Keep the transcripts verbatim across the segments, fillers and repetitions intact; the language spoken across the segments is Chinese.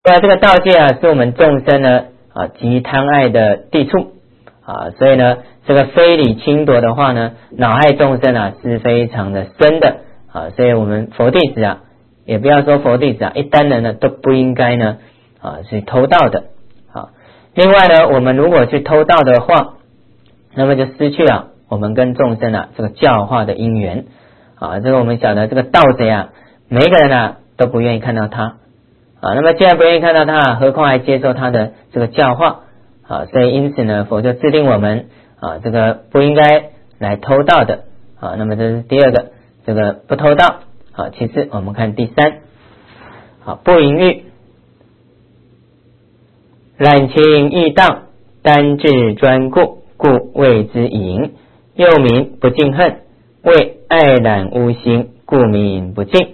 那这个道界啊，是我们众生呢啊极贪爱的地处啊，所以呢，这个非礼轻夺的话呢，恼害众生啊是非常的深的啊，所以我们佛弟子啊，也不要说佛弟子啊，一般人呢都不应该呢啊去偷盗的啊。另外呢，我们如果去偷盗的话，那么就失去了我们跟众生啊这个教化的因缘啊。这个我们晓得，这个盗贼啊，每一个人啊都不愿意看到他啊。那么既然不愿意看到他，何况还接受他的这个教化啊？所以因此呢，佛就制定我们啊这个不应该来偷盗的啊。那么这是第二个，这个不偷盗啊。其次我们看第三，啊不淫欲，滥情易荡，单至专顾，故谓之淫。又名不敬恨，为爱染污心，故名不敬。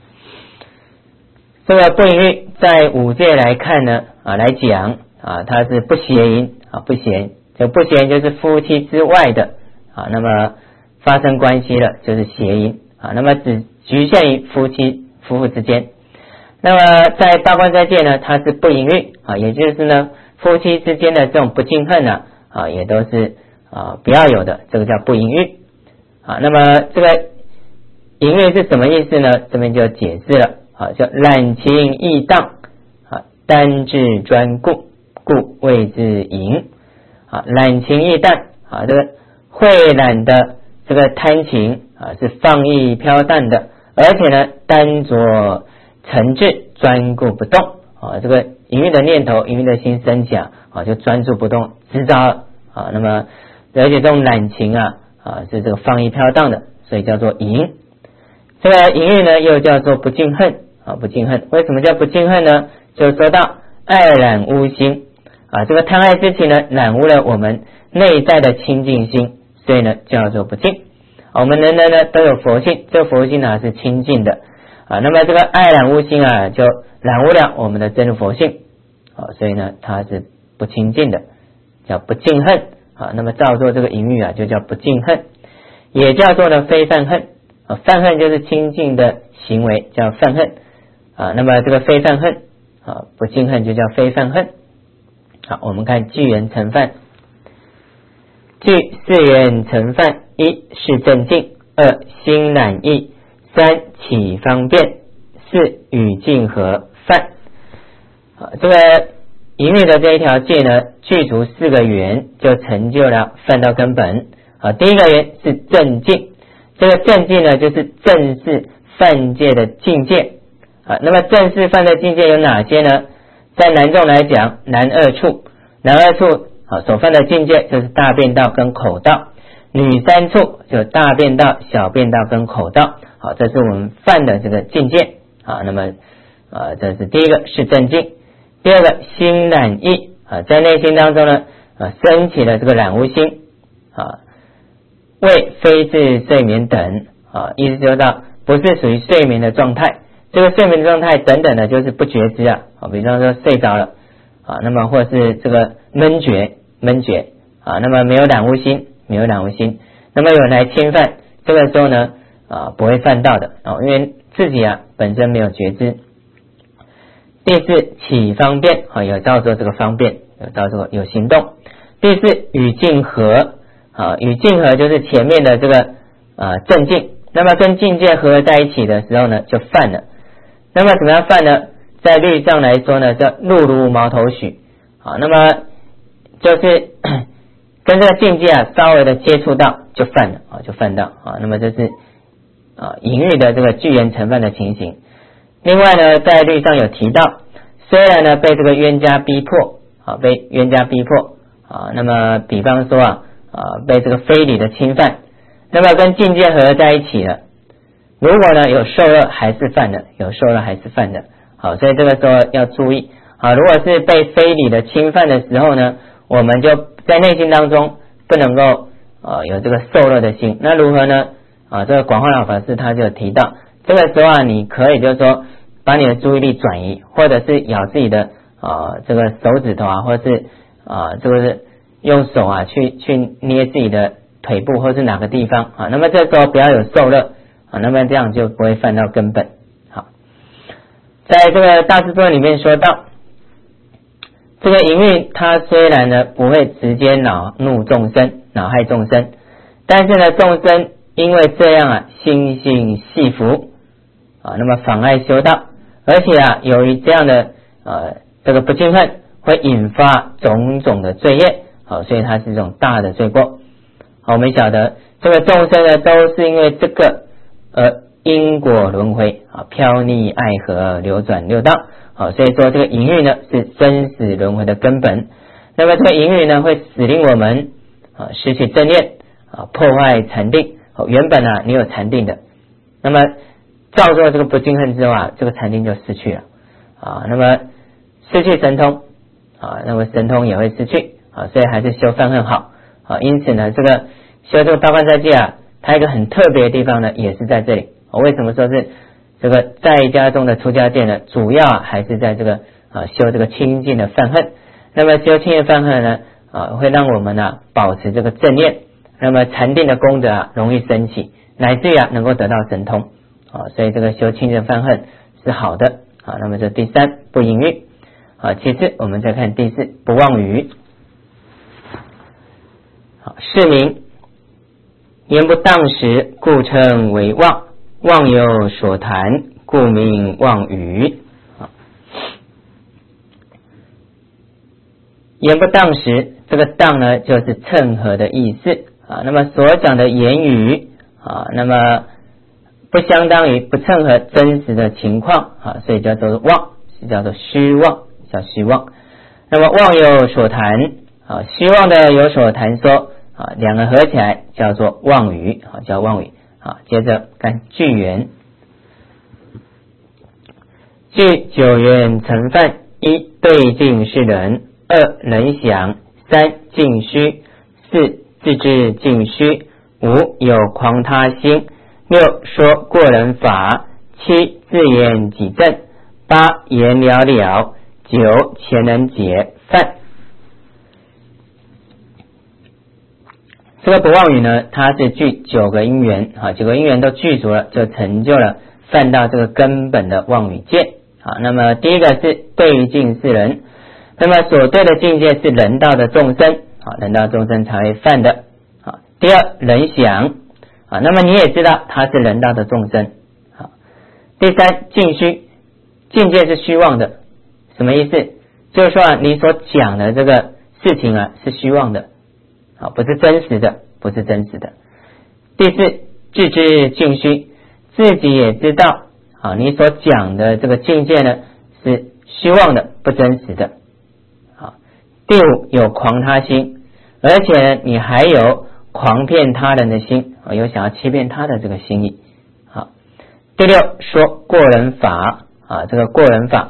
这个不淫欲在五戒来看呢啊来讲啊，它是不邪淫啊，不邪淫，就不邪淫就是夫妻之外的啊，那么发生关系了就是邪淫啊，那么只局限于夫妻夫妇之间。那么在八关斋戒呢，它是不淫欲啊，也就是呢夫妻之间的这种不敬恨呢啊，也都是啊不要有的，这个叫不淫欲啊。那么这个淫欲是什么意思呢？这边就解释了啊，叫滥情易荡啊，单至专顾，故谓之淫啊。滥情易荡啊，这个慧懒的这个贪情啊是放逸飘荡的，而且呢单着诚挚专顾不动啊，这个淫欲的念头、淫欲的心升起啊，就专注不动，执着啊。那么而且这种懒情啊啊是这个放逸飘荡的，所以叫做淫。这个淫欲呢又叫做不敬恨啊，不敬恨。为什么叫不敬恨呢？就说到爱染污心啊，这个贪爱之情呢染污了我们内在的清净心，所以呢叫做不敬。我们人人呢都有佛性，这个佛性呢是清净的啊，那么这个爱染污心啊，就染污了我们的真佛性啊，所以呢它是不清净的，叫不敬恨啊。那么照做这个淫欲啊，就叫不敬恨，也叫做呢非犯恨啊。犯恨就是清净的行为，叫犯恨啊。那么这个非犯恨啊，不敬恨就叫非犯恨。好，我们看具缘成犯。具四缘成犯：一是正境，二心懒意，三起方便，四语境和犯。啊，这个淫欲的这一条戒呢，具足四个缘，就成就了犯到根本。啊，第一个缘是正境，这个正境呢，就是正式犯戒的境界。啊，那么正式犯的境界有哪些呢？在男众来讲，男二处，男二处啊所犯的境界就是大便道跟口道。女三处就大便道、小便道跟口道，好，这是我们犯的这个境界啊。那么啊，这是第一个是正境。第二个心染意啊，在内心当中呢啊升起了这个染污心啊，为非至睡眠等啊，意思就是到不是属于睡眠的状态。这个睡眠的状态等等的，就是不觉知啊，啊，比方说睡着了啊，那么或是这个闷觉、闷觉啊，那么没有染污心。没有染污心，那么有人来侵犯，这个时候呢啊不会犯到的啊，因为自己啊本身没有觉知。第四起方便啊，有照做这个方便，有照做有行动。第四与境合啊，与境合就是前面的这个啊正境，那么跟境界合在一起的时候呢就犯了。那么怎么样犯呢？在律上来说呢叫入如毛头许啊，那么就是跟这个境界啊稍微的接触到就犯了啊，就犯到啊。那么这是啊淫欲的这个具缘成犯的情形。另外呢，在律上有提到，虽然呢被这个冤家逼迫啊，被冤家逼迫啊，那么比方说啊啊被这个非礼的侵犯，那么跟境界合在一起了，如果呢有受热还是犯的，有受热还是犯的。好，所以这个时候要注意啊，如果是被非礼的侵犯的时候呢，我们就在内心当中不能够呃有这个受热的心。那如何呢？啊，这个广化老法师他就提到，这个时候啊，你可以就是说把你的注意力转移，或者是咬自己的啊这个手指头啊，或者是啊这个是用手啊去去捏自己的腿部或是哪个地方啊。那么这时候不要有受热啊，那么这样就不会犯到根本。好，在这个大智度里面说到这个淫欲它虽然呢不会直接恼怒众生，恼害众生，但是呢众生因为这样啊心性细浮啊，那么妨碍修道，而且啊由于这样的呃这个不净恨会引发种种的罪业，好，所以它是一种大的罪过。好，我们晓得这个众生呢都是因为这个呃因果轮回啊，飘溺爱河，流转六道。好，所以说这个淫欲呢是生死轮回的根本。那么这个淫欲呢会使令我们啊失去正念啊，破坏禅定。哦，原本啊你有禅定的，那么造作这个不净恨之后啊，这个禅定就失去了啊，那么失去神通啊，那么神通也会失去啊，所以还是修梵恨好啊。因此呢，这个修这个八关斋戒啊，它一个很特别的地方呢，也是在这里。啊、为什么说是这个在家中的出家戒呢？主要、啊、还是在这个啊修这个清净的梵恨。那么修清净梵恨呢啊，会让我们呢、啊、保持这个正念，那么禅定的功德啊容易升起，乃至于啊能够得到神通啊。所以这个修清净梵恨是好的啊。那么这第三不淫欲啊，其次我们再看第四不妄语。好，是名言不当时，故称为妄。妄有所谈，故名妄语。言不当时，这个当呢就是称合的意思啊。那么所讲的言语啊，那么不相当于不称合真实的情况啊，所以叫做妄，是叫做虚妄，叫虚妄。那么妄有所谈啊，虚妄的有所谈说啊，两个合起来叫做妄语啊，叫妄语。好，接着看句言。句九言成犯：一对境是人，二人想，三尽虚，四自知尽虚，五有狂他心，六说过人法，七自言己正，八言了了，九前人解犯。这个不妄语呢，它是具九个因缘啊，九个因缘都具足了，就成就了犯到这个根本的妄语戒啊。那么第一个是对于境是人，那么所对的境界是人道的众生啊，人道众生才会犯的啊。第二人想啊，那么你也知道他是人道的众生啊。第三境虚，境界是虚妄的，什么意思？就是说啊，你所讲的这个事情啊是虚妄的。好，不是真实的，不是真实的。第四，自知境虚，自己也知道，好，你所讲的这个境界呢是虚妄的，不真实的。好，第五，有狂他心，而且呢，你还有狂骗他人的心，有想要欺骗他的这个心意。好，第六，说过人法啊，这个过人法，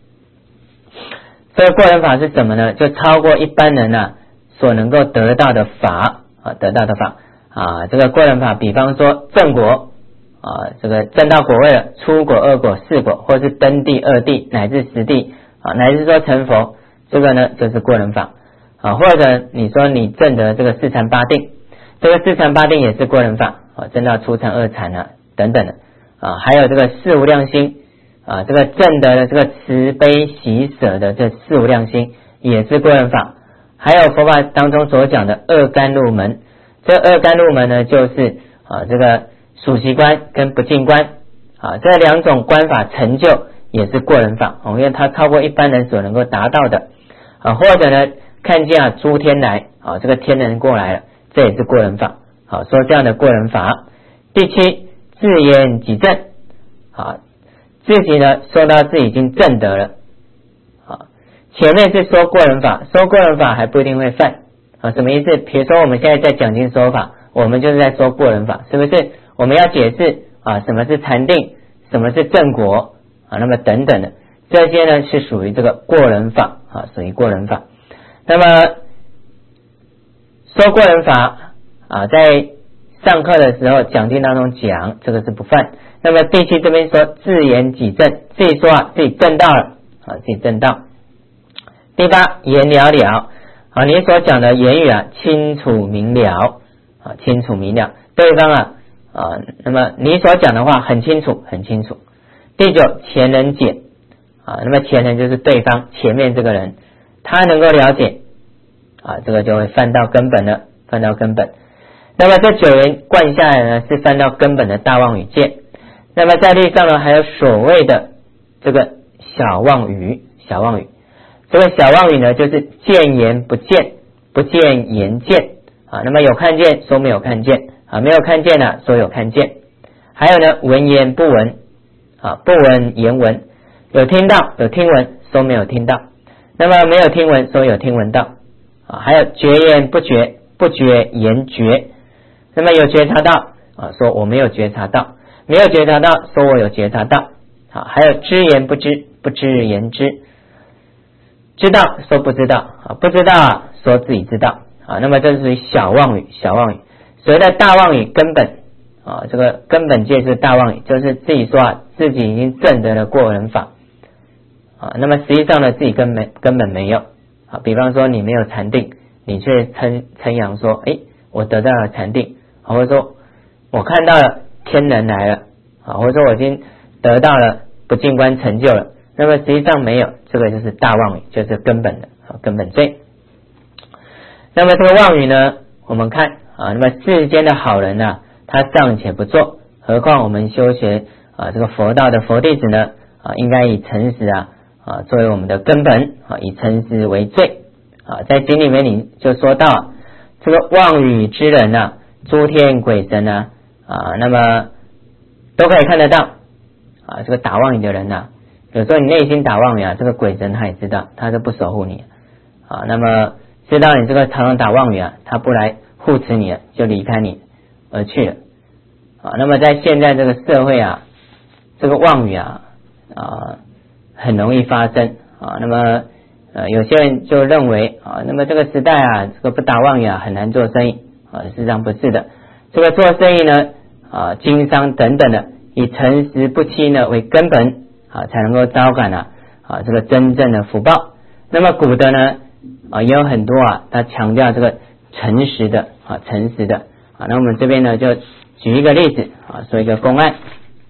这个过人法是什么呢？就超过一般人啊所能够得到的法啊，得到的法啊，这个过人法，比方说正果啊，这个正到果位了，出果、二果、四果，或是登地、二地乃至十地啊，乃至说成佛，这个呢就是过人法啊。或者你说你证得这个四禅八定，这个四禅八定也是过人法啊，证到初禅、二禅啊等等的啊，还有这个四无量心啊，这个证得的这个慈悲喜舍的这四无量心也是过人法。还有佛法当中所讲的二甘露门，这二甘露门呢，就是啊这个属习观跟不净观啊，这两种观法成就也是过人法，因为它超过一般人所能够达到的啊。或者呢，看见啊诸天来啊，这个天人过来了，这也是过人法。好，说这样的过人法。第七，自言己正啊，自己呢说到自己已经证得了。前面是说过人法，说过人法还不一定会犯啊，什么意思？比如说我们现在在讲经说法，我们就是在说过人法，是不是？我们要解释啊，什么是禅定，什么是正果啊，那么等等的，这些呢是属于这个过人法啊，属于过人法。那么说过人法啊，在上课的时候讲经当中讲，这个是不犯。那么第七这边说自言己正，自己说啊自己证道了啊，自己证道。第八，言了了啊，你所讲的言语啊，清楚明了啊，清楚明了，对方啊啊，那么你所讲的话很清楚，很清楚。第九，前人解啊，那么前人就是对方前面这个人， 他能够了解啊，这个就会翻到根本了，翻到根本。那么这九元贯下来呢，是翻到根本的大妄语界。那么在律上呢，还有所谓的这个小妄语，小妄语，这个小妄语呢，就是见言不见，不见言见啊。那么有看见说没有看见啊，没有看见呢说有看见。还有呢，闻言不闻啊，不闻言闻，有听到有听闻说没有听到，那么没有听闻说有听闻到啊。还有觉言不觉，不觉言觉，那么有觉察到啊，说我没有觉察到，没有觉察到说我有觉察到啊。还有知言不知，不知言知，知道说不知道啊，不知道啊说自己知道啊。那么这是属于小妄语，小妄语。所谓的大妄语根本啊，这个根本界是大妄语，就是自己说啊，自己已经证得了过人法啊。那么实际上呢，自己根本根本没有啊。比方说你没有禅定，你却称称扬说，诶，我得到了禅定，或者说我看到了天人来了啊，或者说我已经得到了不净观成就了，那么实际上没有，这个就是大妄语，就是根本的啊，根本罪。那么这个妄语呢，我们看啊，那么世间的好人呢，他尚且不做，何况我们修学啊这个佛道的佛弟子呢啊，应该以诚实啊啊作为我们的根本啊，以诚实为最啊。在经里面你就说到这个妄语之人呢，诸天鬼神呢啊，那么都可以看得到啊。这个打妄语的人呢，有时候你内心打妄语啊，这个鬼神他也知道，他就不守护你啊。那么知道你这个常常打妄语啊，他不来护持你了，就离开你而去了啊。那么在现在这个社会啊，这个妄语啊啊很容易发生啊。那么呃有些人就认为啊，那么这个时代啊，这个不打妄语啊很难做生意啊，事实上不是的。这个做生意呢啊，经商等等的，以诚实不欺呢为根本啊，才能够招感啊啊这个真正的福报。那么古的呢啊也有很多啊，他强调这个诚实的啊，诚实的啊。那我们这边呢就举一个例子啊，说一个公案。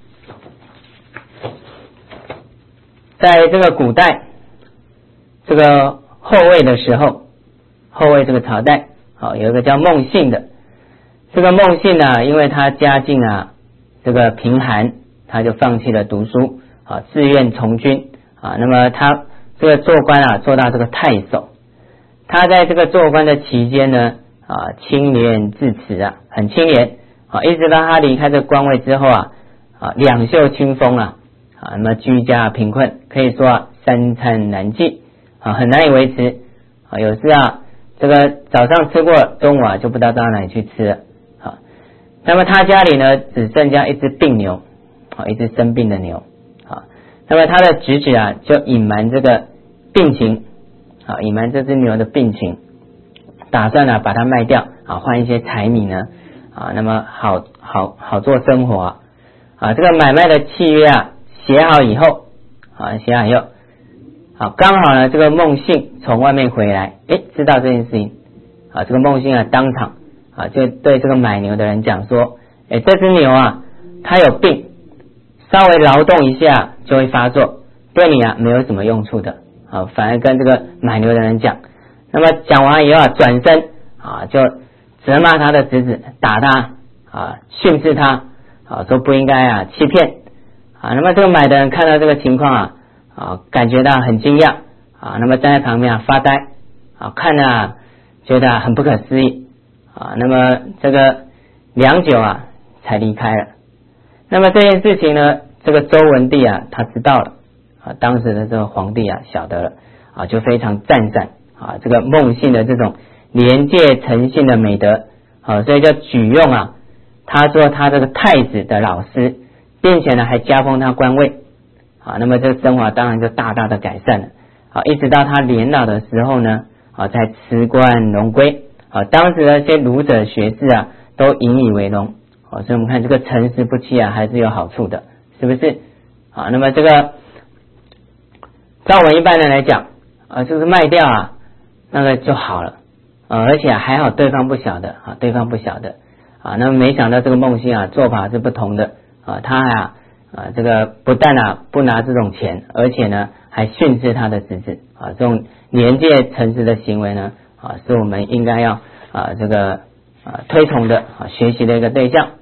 在这个古代这个后魏的时候，后魏这个朝代啊，有一个叫孟信的。这个孟信呢，因为他家境啊这个贫寒，他就放弃了读书啊，自愿从军啊。那么他这个做官啊，做到这个太守。他在这个做官的期间呢啊，清廉自持啊，很清廉啊，一直到他离开这个官位之后啊啊，两袖清风啊啊，那么居家贫困，可以说啊三餐难继啊，很难以维持啊。有时啊这个早上吃过，中午啊就不知道到哪里去吃了啊。那么他家里呢只剩下一只病牛啊，一只生病的牛啊。那么他的侄子啊就隐瞒这个病情啊，隐瞒这只牛的病情，打算呢把它卖掉啊，换一些财米呢啊，那么好好好做生活啊。啊这个买卖的契约啊写好以后啊，写好以后好，刚好呢这个孟信从外面回来，诶，知道这件事情啊。这个孟信啊当场啊就对这个买牛的人讲说，诶，这只牛啊它有病，稍微劳动一下就会发作，对你啊没有什么用处的啊。反而跟这个买牛的人讲，那么讲完以后啊，转身啊就责骂他的侄子，打他啊，训斥他啊，说不应该啊欺骗啊。那么这个买的人看到这个情况啊啊，感觉到很惊讶啊，那么站在旁边啊发呆啊，看了啊觉得很不可思议啊。那么这个良久啊才离开了。那么这件事情呢，这个周文帝啊他知道了啊，当时的这个皇帝啊晓得了啊，就非常赞赏啊这个孟信的这种廉洁诚信的美德啊，所以就举用啊他做他这个太子的老师，并且呢还加封他官位啊。那么这个生活当然就大大的改善了啊，一直到他年老的时候呢啊才辞官荣归啊。当时的一些儒者学士啊都引以为荣啊，所以我们看这个诚实不欺啊还是有好处的，是不是啊？那么这个照我们一般人来讲啊，就是卖掉啊那个就好了啊，而且还好对方不晓得啊，对方不晓得啊。那么没想到这个孟信啊做法是不同的啊，他啊啊这个不但啊不拿这种钱，而且呢还训斥他的侄子啊，这种廉洁诚实的行为呢啊，是我们应该要啊这个啊推崇的啊学习的一个对象。